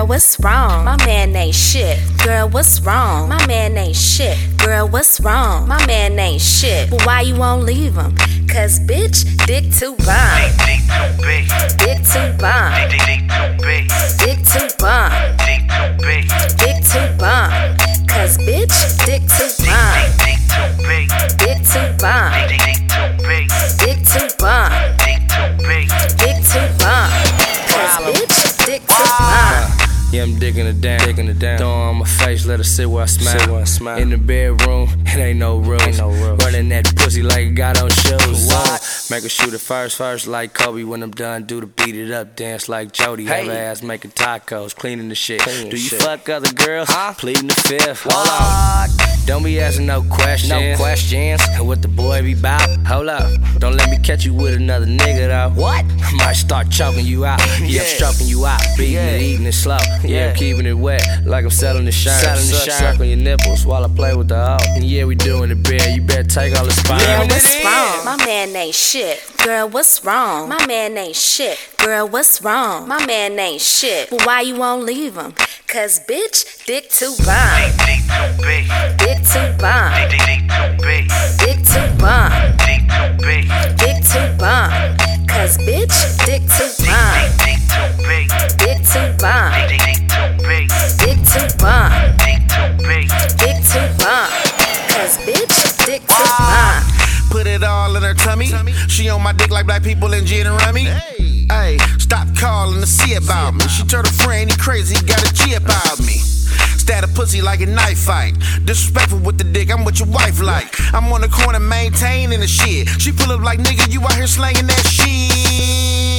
Girl, what's wrong? My man ain't shit. Girl, what's wrong? My man ain't shit. Girl, what's wrong? My man ain't shit. But why you won't leave him? Cause bitch, dick too bomb. Dick too big. Dick too bomb. Dick too big. Dick too bomb. Dick too big. Dick too bomb. Cause bitch, dick too bomb. Dick too big. Dick too bomb. Dick too big. Dick too bomb. Dick too big. Dick too bomb. Cause bitch, dick too bomb. Yeah, I'm digging it down, Throw on my face, let her sit where I smile. In the bedroom, it ain't no rules. Running that pussy like it got on shoes. Make her shoot it first like Kobe. When I'm done, do the beat it up, dance like Jody. Have her ass making tacos, cleaning the shit. Do you fuck other girls? Pleading the fifth. Hold on. Don't be asking no questions. What the boy be bout? Hold up. Don't let me catch you with another nigga though. What? I might start choking you out. Yeah, I'm stroking you out. Beating it, eating it slow. Yeah, I'm keeping it wet like I'm selling the shirt. Suck on your nipples while I play with the hoe. And yeah, we doing it bad. You better take all the spine. Yeah, what's wrong? My man ain't shit. Girl, what's wrong? My man ain't shit. Girl, what's wrong? My man ain't shit. But why you won't leave him? Cause bitch, dick too bomb. Dick too big. Dick too bomb. Dick too big. Dick too bomb. Dick too big. Dick too bomb. Cause bitch, dick too bomb. Dick too big. Dick too bomb. Dick too big. Dick too bomb. Dick too big. Dick too bomb. Cause bitch, dick too bomb. Put it all in her tummy. She on my dick like black people in gin and rummy. Hey, stop calling to see about me. She told her friend he crazy, he got a G about me. Stab a pussy like a knife fight. Disrespectful with the dick, I'm what your wife like. I'm on the corner maintaining the shit. She pull up like nigga, you out here slanging that shit.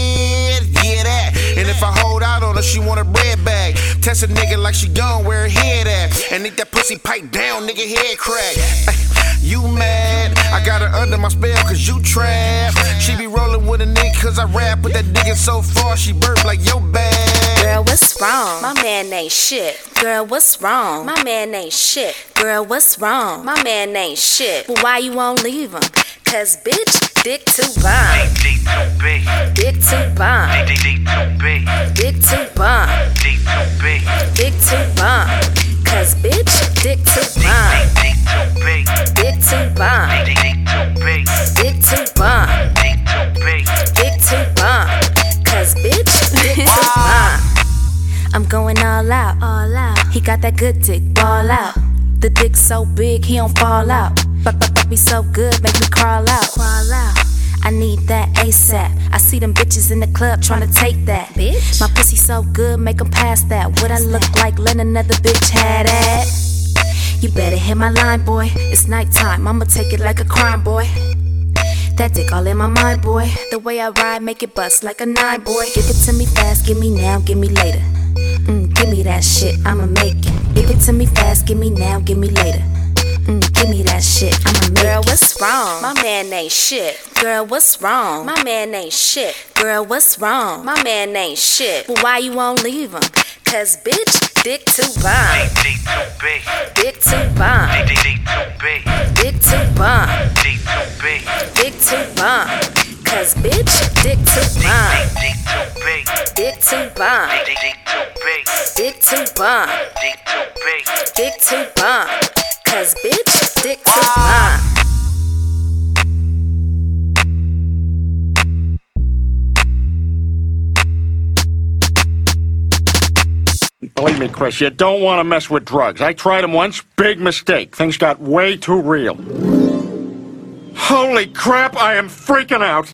Yeah, that. And if I hold out on her, she want a bread bag. Test a nigga like she gone where her head at. And eat that pussy pipe down, nigga head crack. You mad? I got her under my spell cause you trap. She be rolling with a nigga cause I rap. Put that dick in so far she burp like yo bad. Girl, what's wrong? My man ain't shit. Girl, what's wrong? My man ain't shit. Girl, what's wrong? My man ain't shit. But why you won't leave him? Cause bitch, dick too bomb. Dick too big. Dick too bomb. Dick too big. Dick too bomb. Dick too big. Dick too bomb. Cause bitch, dick too bomb. Dick too big. Dick too bomb. Dick too big. Dick too bomb. Dick too big. Dick too bomb. Cause bitch, dick too bomb. I'm going all out, all out. He got that good dick, ball out. The dick so big, he don't fall out. Fuck me so good, make me crawl out, crawl out. I need that ASAP. I see them bitches in the club tryna take that. Bitch, my pussy so good, make them pass that. What I look like, let another bitch have that. You better hit my line, boy. It's nighttime, I'ma take it like a crime, boy. That dick all in my mind, boy. The way I ride, make it bust like a 9, boy. Give it to me fast, give me now, give me later. Give me that shit, I'ma make it. Give it to me fast, give me now, give me later. Give me that shit, I'ma make it. Girl, what's wrong? My man ain't shit. Girl, what's wrong? My man ain't shit. Girl, what's wrong? My man ain't shit. But why you won't leave him? Cause bitch, dick too bomb. Dick too big. Dick too bomb. Dick too big. Dick too bomb. Dick too big. Dick too bomb. Cause bitch, dick too bomb. Dick too big. Dick too bomb. Dick too big. Dick too bomb. Dick too big. Dick too bomb. Cause bitch, dick too bomb. Believe me, Chris, you don't want to mess with drugs. I tried them once, big mistake. Things got way too real. Holy crap, I am freaking out.